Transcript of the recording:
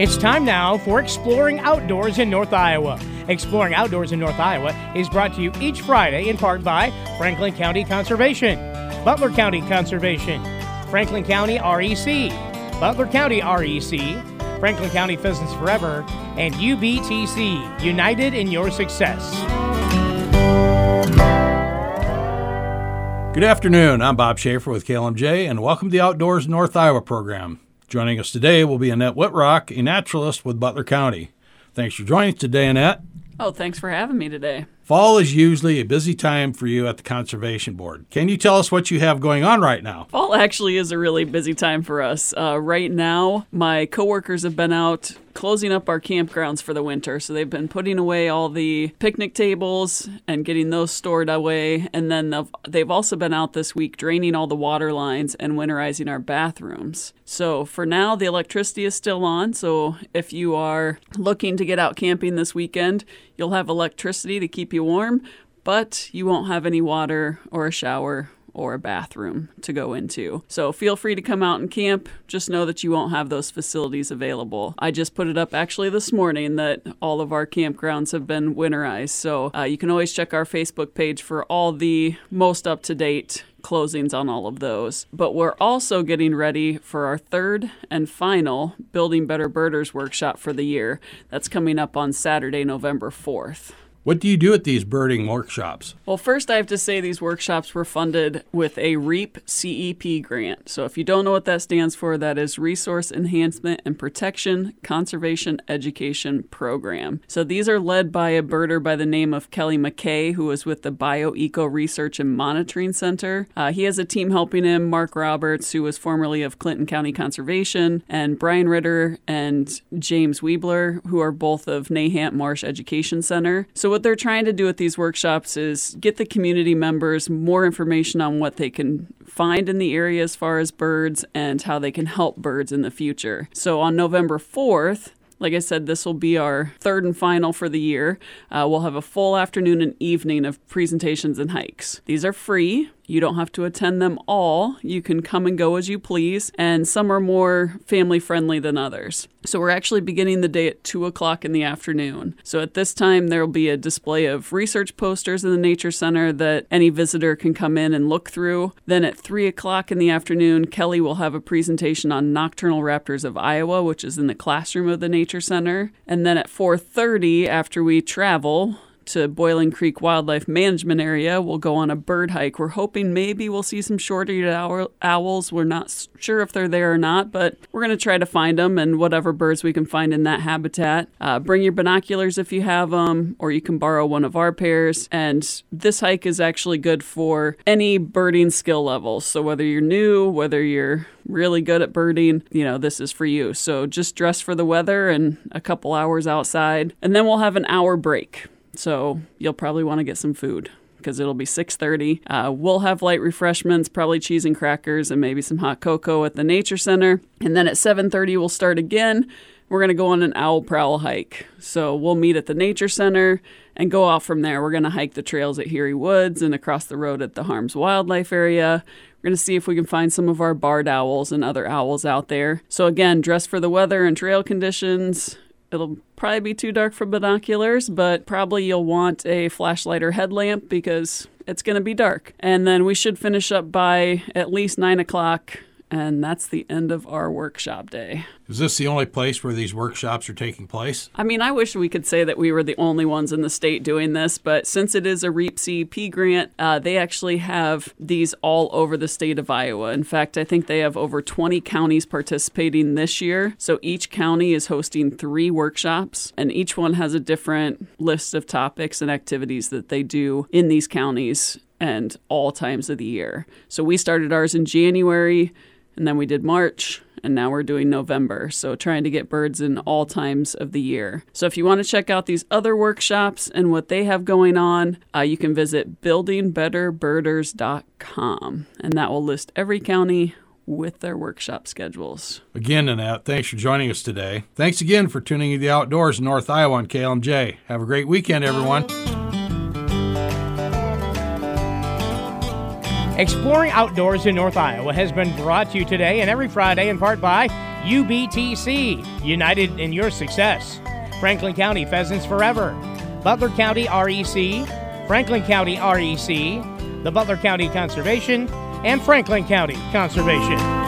It's time now for Exploring Outdoors in North Iowa. Exploring Outdoors in North Iowa is brought to you each Friday in part by Franklin County Conservation, Butler County Conservation, Franklin County REC, Butler County REC, Franklin County Pheasants Forever, and UBTC, United in Your Success. Good afternoon. I'm Bob Schaefer with KLMJ, and welcome to the Outdoors in North Iowa program. Joining us today will be Annette Whitrock, a naturalist with Butler County. Thanks for joining us today, Annette. Oh, thanks for having me today. Fall is usually a busy time for you at the Conservation Board. Can you tell us what you have going on right now? Fall actually is a really busy time for us. Right now, my coworkers have been out closing up our campgrounds for the winter. So they've been putting away all the picnic tables and getting those stored away. And then they've also been out this week draining all the water lines and winterizing our bathrooms. So for now, the electricity is still on. So if you are looking to get out camping this weekend, you'll have electricity to keep you warm, but you won't have any water or a shower or a bathroom to go into. So feel free to come out and camp. Just know that you won't have those facilities available. I just put it up actually this morning that all of our campgrounds have been winterized. So you can always check our Facebook page for all the most up-to-date closings on all of those. But we're also getting ready for our third and final Building Better Birders workshop for the year. That's coming up on Saturday, November 4th. What do you do at these birding workshops? Well, first I have to say these workshops were funded with a REAP CEP grant. So if you don't know what that stands for, that is Resource Enhancement and Protection Conservation Education Program. So these are led by a birder by the name of Kelly McKay, who is with the BioEco Research and Monitoring Center. He has a team helping him, Mark Roberts, who was formerly of Clinton County Conservation, and Brian Ritter and James Weebler, who are both of Nahant Marsh Education Center. So what they're trying to do at these workshops is get the community members more information on what they can find in the area as far as birds and how they can help birds in the future. So on November 4th, like I said, this will be our third and final for the year. We'll have a full afternoon and evening of presentations and hikes. These are free. You don't have to attend them all. You can come and go as you please, and some are more family-friendly than others. So we're actually beginning the day at 2 o'clock in the afternoon. So at this time, there will be a display of research posters in the Nature Center that any visitor can come in and look through. Then at 3 o'clock in the afternoon, Kelly will have a presentation on nocturnal raptors of Iowa, which is in the classroom of the Nature Center. And then at 4:30, after we travel to Boiling Creek Wildlife Management Area, we'll go on a bird hike. We're hoping maybe we'll see some short-eared owls. We're not sure if they're there or not, but we're going to try to find them and whatever birds we can find in that habitat. Bring your binoculars if you have them, or you can borrow one of our pairs. And this hike is actually good for any birding skill levels. So whether you're new, whether you're really good at birding, this is for you. So just dress for the weather and a couple hours outside, and then we'll have an hour break. So you'll probably want to get some food because it'll be 6:30. We'll have light refreshments, probably cheese and crackers and maybe some hot cocoa at the Nature Center. And then at 7:30, we'll start again. We're going to go on an owl prowl hike. So we'll meet at the Nature Center and go off from there. We're going to hike the trails at Heary Woods and across the road at the Harms Wildlife Area. We're going to see if we can find some of our barred owls and other owls out there. So again, dress for the weather and trail conditions. It'll probably be too dark for binoculars, but probably you'll want a flashlight or headlamp because it's going to be dark. And then we should finish up by at least 9 o'clock, and that's the end of our workshop day. Is this the only place where these workshops are taking place? I mean, I wish we could say that we were the only ones in the state doing this, but since it is a REAP CEP grant, they actually have these all over the state of Iowa. In fact, I think they have over 20 counties participating this year. So each county is hosting 3 workshops, and each one has a different list of topics and activities that they do in these counties and all times of the year. So we started ours in January, and then we did March, and now we're doing November. So trying to get birds in all times of the year. So if you want to check out these other workshops and what they have going on, you can visit buildingbetterbirders.com, and that will list every county with their workshop schedules. Again, Annette, thanks for joining us today. Thanks again for tuning in to the Outdoors in North Iowa on KLMJ. Have a great weekend, everyone. Exploring Outdoors in North Iowa has been brought to you today and every Friday in part by UBTC, United in Your Success, Franklin County Pheasants Forever, Butler County REC, Franklin County REC, the Butler County Conservation, and Franklin County Conservation.